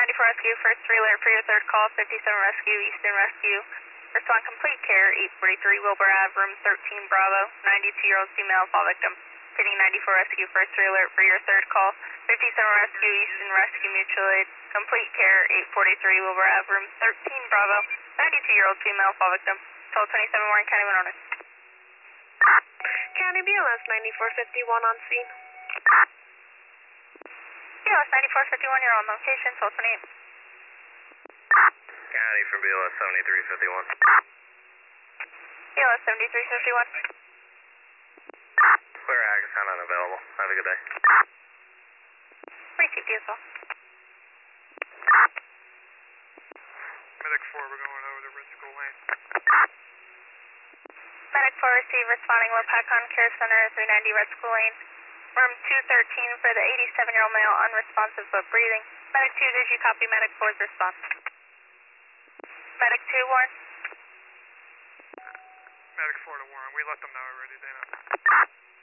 94 Rescue, first alert for your third call, 57 Rescue, Eastern Rescue. Respond complete care, 843 Wilbur Ave, room 13 Bravo, 92-year-old female fall victim. Hitting 94 Rescue, first alert for your third call, 57 Rescue, Eastern Rescue Mutual Aid. Complete care, 843 Wilbur Ave, room 13 Bravo, 92-year-old female fall victim. Total 27 Warren County, when on it. County BLS 9451 on scene. BLS 9451, you're on location, total 28. County from BLS 7351. BLS 7351. Clear Agassiz unavailable. Have a good day. Received you as well. Medic 4, we're going over to Red School Lane. Medic 4 receive responding Wapakon Care Center 390 Red School Lane. Room 213 for the 87-year-old male, unresponsive but breathing. Medic 2, did you copy Medic 4's response? Medic 2, Warren. Medic 4 to Warren. We let them know already, Dana.